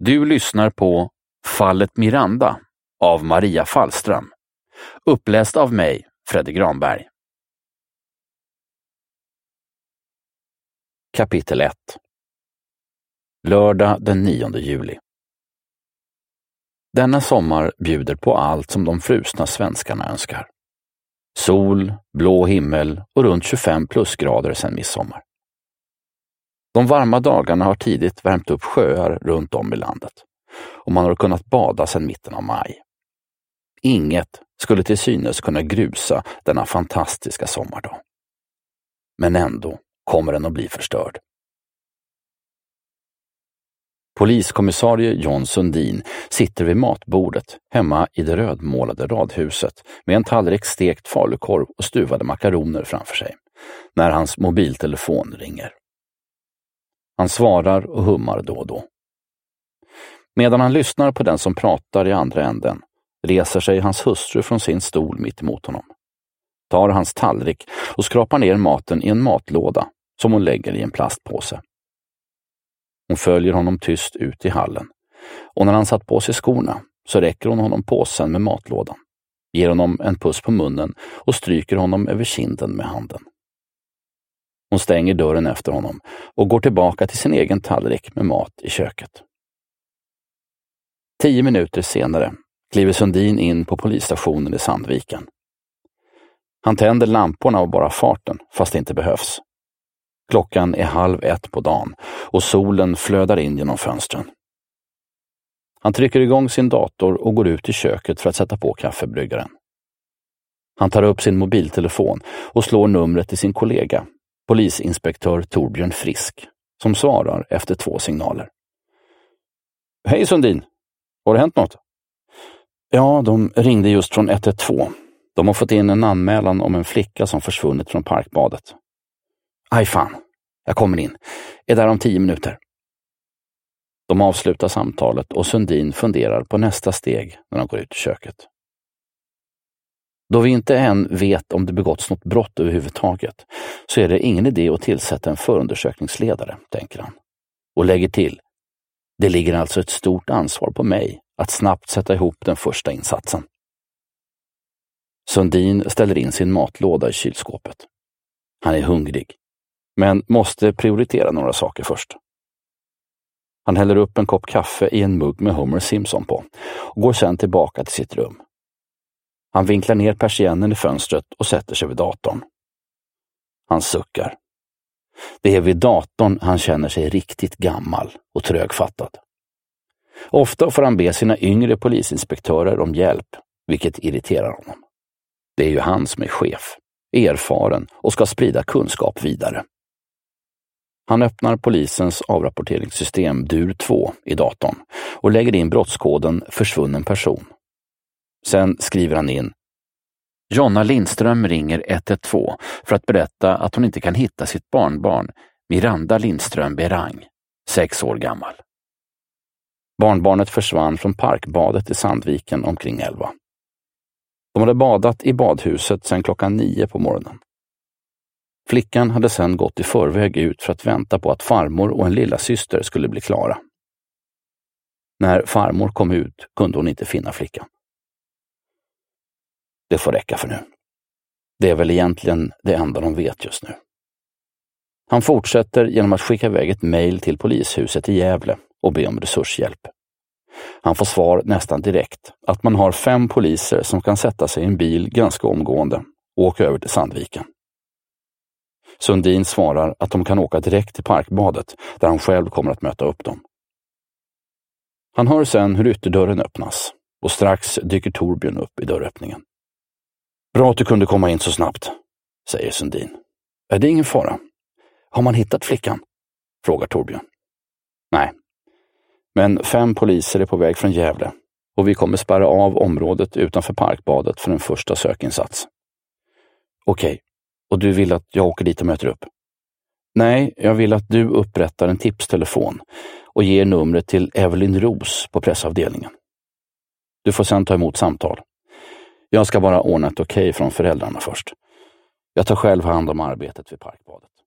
Du lyssnar på Fallet Miranda av Maria Fallström. Uppläst av mig, Fredrik Granberg. Kapitel 1. Lördag den 9 juli. Denna sommar bjuder på allt som de frusna svenskarna önskar. Sol, blå himmel och runt 25 plusgrader sedan midsommar. De varma dagarna har tidigt värmt upp sjöar runt om i landet och man har kunnat bada sedan mitten av maj. Inget skulle till synes kunna grusa denna fantastiska sommardag. Men ändå kommer den att bli förstörd. Poliskommissarie John Sundin sitter vid matbordet hemma i det rödmålade radhuset med en tallrik stekt falukorv och stuvade makaroner framför sig när hans mobiltelefon ringer. Han svarar och hummar då och då. Medan han lyssnar på den som pratar i andra änden reser sig hans hustru från sin stol mitt emot honom. Tar hans tallrik och skrapar ner maten i en matlåda som hon lägger i en plastpåse. Hon följer honom tyst ut i hallen och när han satt på sig skorna så räcker hon honom påsen med matlådan, ger honom en puss på munnen och stryker honom över kinden med handen. Hon stänger dörren efter honom och går tillbaka till sin egen tallrik med mat i köket. 10 minuter senare kliver Sundin in på polisstationen i Sandviken. Han tänder lamporna av bara farten fast det inte behövs. Klockan är 12:30 på dagen och solen flödar in genom fönstren. Han trycker igång sin dator och går ut i köket för att sätta på kaffebryggaren. Han tar upp sin mobiltelefon och slår numret till sin kollega, polisinspektör Torbjörn Frisk, som svarar efter 2 signaler. Hej Sundin, har det hänt något? Ja, de ringde just från 112. De har fått in en anmälan om en flicka som försvunnit från parkbadet. Aj fan, jag kommer in. Är där om 10 minuter. De avslutar samtalet och Sundin funderar på nästa steg när de går ut i köket. Då vi inte än vet om det begåtts något brott överhuvudtaget så är det ingen idé att tillsätta en förundersökningsledare, tänker han. Och lägger till, det ligger alltså ett stort ansvar på mig att snabbt sätta ihop den första insatsen. Sundin ställer in sin matlåda i kylskåpet. Han är hungrig, men måste prioritera några saker först. Han häller upp en kopp kaffe i en mugg med Homer Simpson på och går sedan tillbaka till sitt rum. Han vinklar ner persiennen i fönstret och sätter sig vid datorn. Han suckar. Det är vid datorn han känner sig riktigt gammal och trögfattad. Ofta får han be sina yngre polisinspektörer om hjälp, vilket irriterar honom. Det är ju han som är chef, erfaren och ska sprida kunskap vidare. Han öppnar polisens avrapporteringssystem DUR 2 i datorn och lägger in brottskoden försvunnen person. Sen skriver han in: Jonna Lindström ringer 112 för att berätta att hon inte kan hitta sitt barnbarn Miranda Lindström Berang, 6 år gammal. Barnbarnet försvann från parkbadet i Sandviken omkring 11. De hade badat i badhuset sedan klockan 9 på morgonen. Flickan hade sedan gått i förväg ut för att vänta på att farmor och en lilla syster skulle bli klara. När farmor kom ut kunde hon inte finna flickan. Det får räcka för nu. Det är väl egentligen det enda de vet just nu. Han fortsätter genom att skicka iväg ett mejl till polishuset i Gävle och be om resurshjälp. Han får svar nästan direkt att man har 5 poliser som kan sätta sig i en bil ganska omgående och åka över till Sandviken. Sundin svarar att de kan åka direkt till parkbadet där han själv kommer att möta upp dem. Han hör sen hur ytterdörren öppnas och strax dyker Torbjörn upp i dörröppningen. Bra att du kunde komma in så snabbt, säger Sundin. Är det ingen fara? Har man hittat flickan? Frågar Torbjörn. Nej, men 5 poliser är på väg från Gävle och vi kommer spärra av området utanför parkbadet för en första sökinsats. Okej, och du vill att jag åker dit och möter upp? Nej, jag vill att du upprättar en tipstelefon och ger numret till Evelyn Ros på pressavdelningen. Du får sedan ta emot samtal. Jag ska bara ordna ett okej från föräldrarna först. Jag tar själv hand om arbetet vid parkbadet.